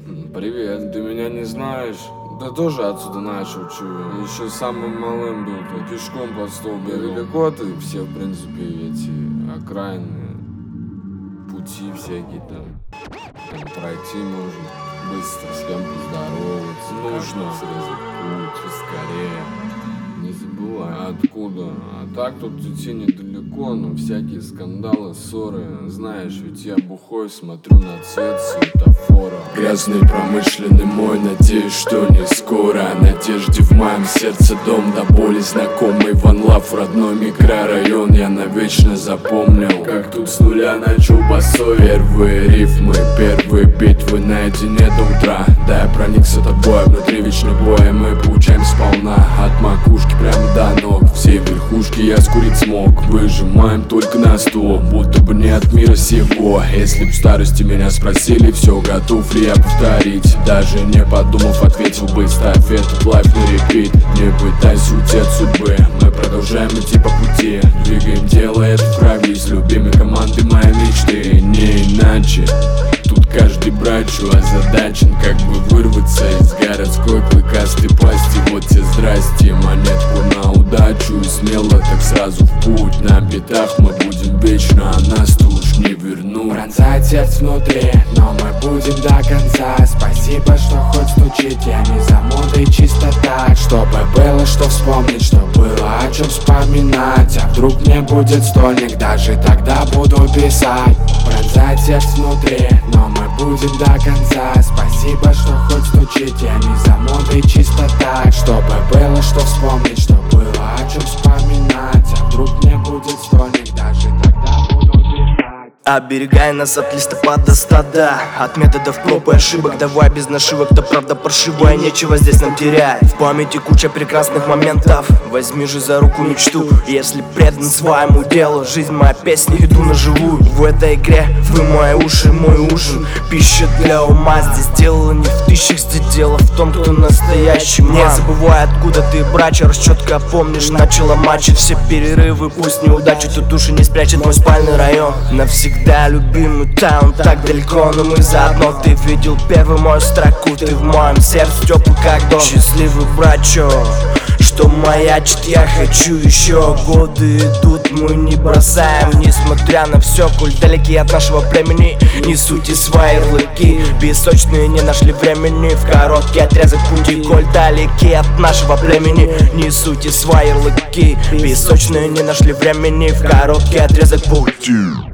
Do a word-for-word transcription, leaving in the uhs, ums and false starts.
Привет, ты меня не знаешь? Да тоже отсюда начал, чую. Еще самым малым был, то пешком под стол бегал. Далеко ты все, в принципе, эти окраины, пути всякие там, там пройти можно. Быстро с кем поздороваться. Нужно срезать путь скорее. Не забывай, откуда. А так тут идти недалеко, но всякие скандалы, ссоры. Знаешь, ведь я бухой смотрю на цвет светофора. Грязный промышленный мой, надеюсь, что не скоро. О надежде в моем сердце дом до боли знакомый. Ван Лав, родной микрорайон, я навечно запомнил. Как тут с нуля начал басой. Первые рифмы, первые битвы наедине до утра. Да, я проникся тобой, внутри вечный бой. Мы получаем сполна, от макушки прямо до ног. Все верхушки я скурить смог. Выжимаем только на сто, будто бы не от мира сего. Если б в старости меня спросили, все готов ли я повторить, даже не подумав, ответил бы: ставь этот лайф на репит. Не пытайся уйти от судьбы, мы продолжаем идти по пути. Двигаем дело это в крови, с любимой командой моей мечты. Не иначе, тут каждый брачу озадачен, как бы вырваться из городской клыкастой пасти. Вот тебе здрасте, монетку на удачу, и смело так сразу в путь. На пятах мы будем вечно, а нас-то уж не вернуть. Пронзает сердце внутри, но мы будем до конца. Спасибо, что хоть стучит, я не за модой, чисто так. Чтобы было что вспомнить, что было о чем вспоминать. А вдруг мне будет стольник, даже тогда буду писать. Пронзает сердце внутри, но мы будем до конца. Спасибо, что хоть стучит, я не за модой, чисто так. Чтобы было что вспомнить, что было о чем вспоминать. А вдруг мне будет стольник, даже тогда буду писать. Оберегай нас от листопада стада, от методов проб и ошибок. Давай без нашивок, да правда паршивая, нечего здесь нам терять. В памяти куча прекрасных моментов, возьми же за руку мечту. Если предан своему делу, жизнь моя песня, иду на живую. В этой игре вы мои уши, мой ужин, пища для ума. Здесь дело не в тысячах, здесь дело в том, кто настоящий ман. Не забывай, откуда ты, брача, расчетко помнишь начало матча. Все перерывы, пусть неудачи тут души не спрячет мой спальный район. Навсегда Да, любимый таун, так далеко, но мы заодно. Ты видел первую мою строку, ты в моем сердце теплый как дом. Счастливый брачо, что маячит, я хочу еще. Годы идут, мы не бросаем, несмотря на все. Коль далеки от нашего племени, несуйте свои ярлыки. Песочные не нашли времени в короткий отрезок пути. Коль далеки от нашего племени, несуйте свои ярлыки. Песочные не нашли времени в короткий отрезок пути.